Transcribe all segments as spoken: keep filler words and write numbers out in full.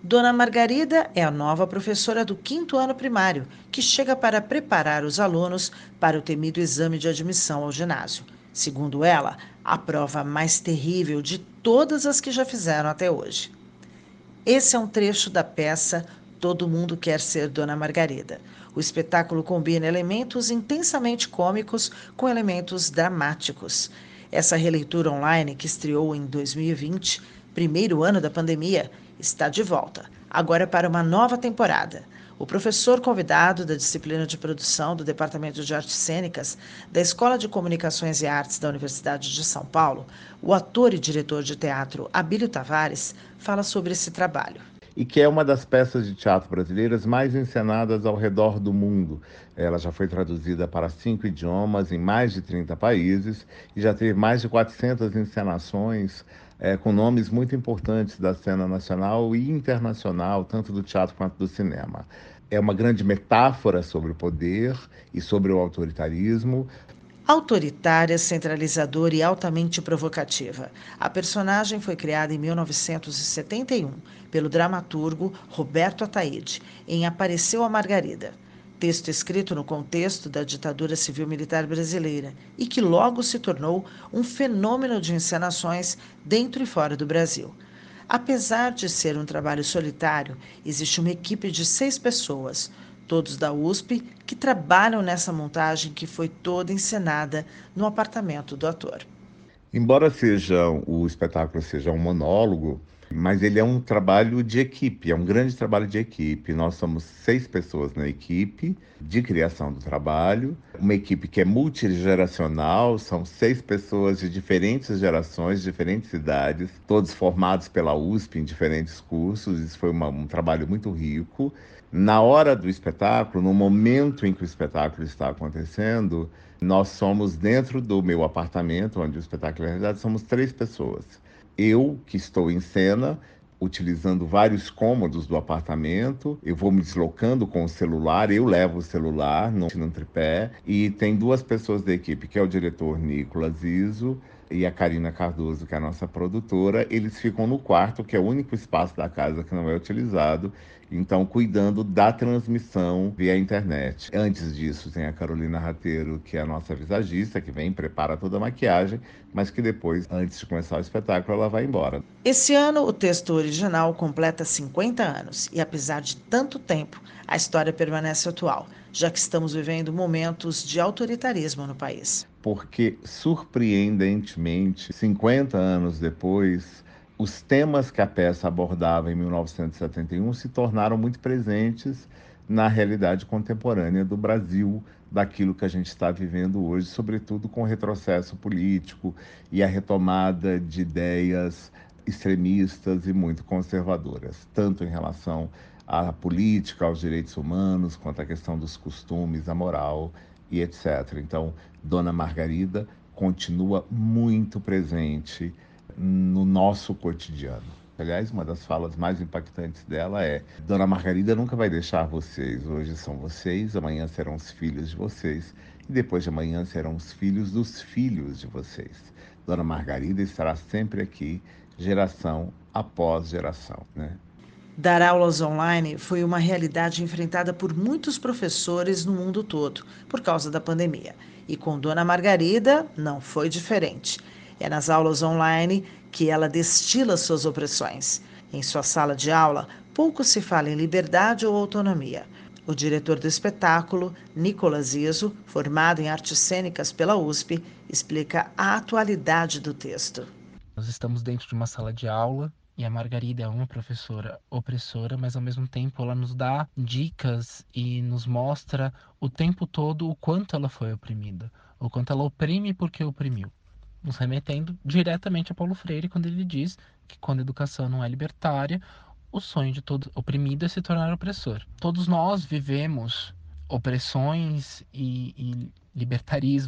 Dona Margarida é a nova professora do quinto ano primário, que chega para preparar os alunos para o temido exame de admissão ao ginásio. Segundo ela, a prova mais terrível de todas as que já fizeram até hoje. Esse é um trecho da peça Todo Mundo Quer Ser Dona Margarida. O espetáculo combina elementos intensamente cômicos com elementos dramáticos. Essa releitura online, que estreou em dois mil e vinte, primeiro ano da pandemia, está de volta, agora para uma nova temporada. O professor convidado da disciplina de produção do Departamento de Artes Cênicas da Escola de Comunicações e Artes da Universidade de São Paulo, o ator e diretor de teatro Abílio Tavares, fala sobre esse trabalho. E que é uma das peças de teatro brasileiras mais encenadas ao redor do mundo. Ela já foi traduzida para cinco idiomas em mais de trinta países e já teve mais de quatrocentas encenações é, com nomes muito importantes da cena nacional e internacional, tanto do teatro quanto do cinema. É uma grande metáfora sobre o poder e sobre o autoritarismo. Autoritária, centralizadora e altamente provocativa. A personagem foi criada em mil novecentos e setenta e um pelo dramaturgo Roberto Ataíde, em Apareceu a Margarida, texto escrito no contexto da ditadura civil-militar brasileira e que logo se tornou um fenômeno de encenações dentro e fora do Brasil. Apesar de ser um trabalho solitário, existe uma equipe de seis pessoas, todos da U S P, que trabalham nessa montagem que foi toda encenada no apartamento do ator. Embora seja o espetáculo seja um monólogo, mas ele é um trabalho de equipe, é um grande trabalho de equipe. Nós somos seis pessoas na equipe de criação do trabalho, uma equipe que é multigeracional, são seis pessoas de diferentes gerações, diferentes idades, todos formados pela U S P em diferentes cursos. Isso foi uma, um trabalho muito rico. Na hora do espetáculo, no momento em que o espetáculo está acontecendo, nós somos dentro do meu apartamento, onde o espetáculo é realizado, somos três pessoas. Eu, que estou em cena, utilizando vários cômodos do apartamento, eu vou me deslocando com o celular, eu levo o celular no, no tripé, e tem duas pessoas da equipe, que é o diretor Nicolas Iso e a Karina Cardoso, que é a nossa produtora. Eles ficam no quarto, que é o único espaço da casa que não é utilizado, então cuidando da transmissão via internet. Antes disso, tem a Carolina Rateiro, que é a nossa visagista, que vem e prepara toda a maquiagem, mas que depois, antes de começar o espetáculo, ela vai embora. Esse ano, o texto original completa cinquenta anos e, apesar de tanto tempo, a história permanece atual, já que estamos vivendo momentos de autoritarismo no país. Porque, surpreendentemente, cinquenta anos depois, os temas que a peça abordava em mil novecentos e setenta e um se tornaram muito presentes na realidade contemporânea do Brasil, daquilo que a gente está vivendo hoje, sobretudo com o retrocesso político e a retomada de ideias extremistas e muito conservadoras, tanto em relação à política, aos direitos humanos, quanto à questão dos costumes, a moral e etcétera. Então, Dona Margarida continua muito presente no nosso cotidiano. Aliás, uma das falas mais impactantes dela é: Dona Margarida nunca vai deixar vocês. Hoje são vocês, amanhã serão os filhos de vocês, e depois de amanhã serão os filhos dos filhos de vocês. Dona Margarida estará sempre aqui, geração após geração, né? Dar aulas online foi uma realidade enfrentada por muitos professores no mundo todo, por causa da pandemia. E com Dona Margarida não foi diferente. É nas aulas online que ela destila suas opressões. Em sua sala de aula, pouco se fala em liberdade ou autonomia. O diretor do espetáculo, Nicolas Iso, formado em artes cênicas pela U S P, explica a atualidade do texto. Nós estamos dentro de uma sala de aula e a Margarida é uma professora opressora, mas ao mesmo tempo ela nos dá dicas e nos mostra o tempo todo o quanto ela foi oprimida, o quanto ela oprime porque oprimiu. Nos remetendo diretamente a Paulo Freire quando ele diz que quando a educação não é libertária, o sonho de todo oprimido é se tornar opressor. Todos nós vivemos opressões e, e libertarismos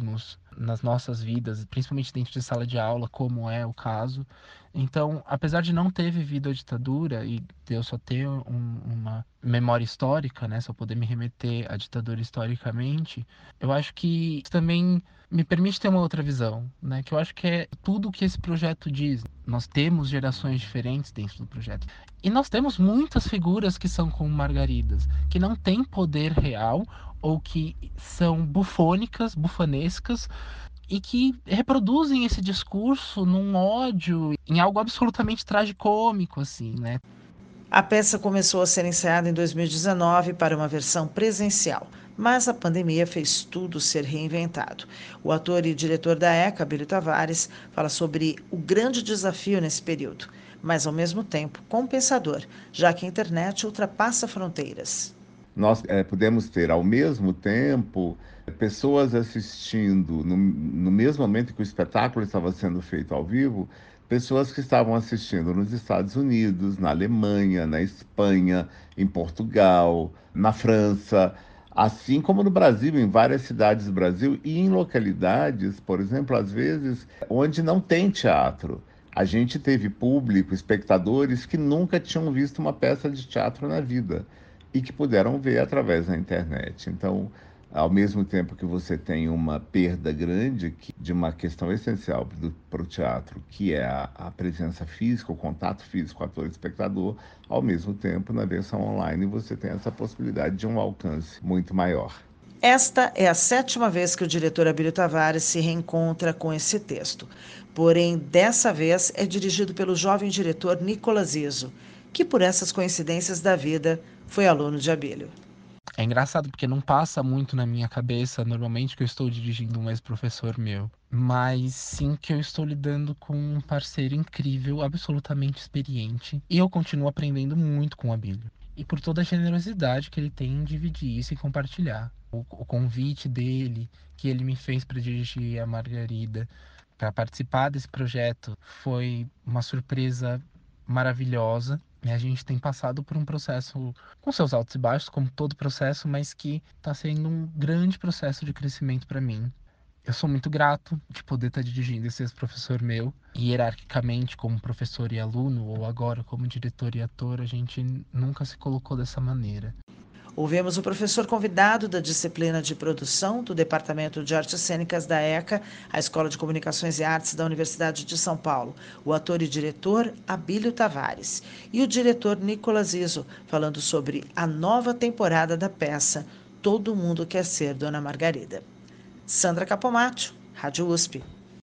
nas nossas vidas, principalmente dentro de sala de aula, como é o caso. Então, apesar de não ter vivido a ditadura e de eu só ter um- uma memória histórica, né, só poder me remeter à ditadura historicamente, eu acho que isso também me permite ter uma outra visão, né, que eu acho que é tudo o que esse projeto diz. Nós temos gerações diferentes dentro do projeto. E nós temos muitas figuras que são como Margaridas, que não têm poder real ou que são bufônicas, bufanescas, e que reproduzem esse discurso num ódio, em algo absolutamente tragicômico, assim, né? A peça começou a ser ensaiada em dois mil e dezenove para uma versão presencial, mas a pandemia fez tudo ser reinventado. O ator e diretor da ECA, Abílio Tavares, fala sobre o grande desafio nesse período, mas ao mesmo tempo compensador, já que a internet ultrapassa fronteiras. Nós é, podemos ter, ao mesmo tempo, pessoas assistindo, no, no mesmo momento que o espetáculo estava sendo feito ao vivo, pessoas que estavam assistindo nos Estados Unidos, na Alemanha, na Espanha, em Portugal, na França, assim como no Brasil, em várias cidades do Brasil e em localidades, por exemplo, às vezes, onde não tem teatro. A gente teve público, espectadores que nunca tinham visto uma peça de teatro na vida e que puderam ver através da internet. Então, ao mesmo tempo que você tem uma perda grande que, de uma questão essencial para o teatro, que é a, a presença física, o contato físico ator e espectador, ao mesmo tempo, na versão online, você tem essa possibilidade de um alcance muito maior. Esta é a sétima vez que o diretor Abílio Tavares se reencontra com esse texto. Porém, dessa vez é dirigido pelo jovem diretor Nicolas Izzo, que por essas coincidências da vida foi aluno de Abílio. É engraçado porque não passa muito na minha cabeça normalmente que eu estou dirigindo um ex-professor meu, mas sim que eu estou lidando com um parceiro incrível, absolutamente experiente, e eu continuo aprendendo muito com o Abílio. E por toda a generosidade que ele tem em dividir isso e compartilhar. O, o convite dele, que ele me fez para dirigir a Margarida, para participar desse projeto, foi uma surpresa maravilhosa. E a gente tem passado por um processo com seus altos e baixos, como todo processo, mas que está sendo um grande processo de crescimento para mim. Eu sou muito grato de poder estar dirigindo esse ex-professor meu. E hierarquicamente, como professor e aluno, ou agora como diretor e ator, a gente nunca se colocou dessa maneira. Ouvimos o professor convidado da disciplina de produção do Departamento de Artes Cênicas da ECA, a Escola de Comunicações e Artes da Universidade de São Paulo, o ator e diretor Abílio Tavares, e o diretor Nicolas Izzo, falando sobre a nova temporada da peça Todo Mundo Quer Ser Dona Margarida. Sandra Capomatto, Rádio U S P.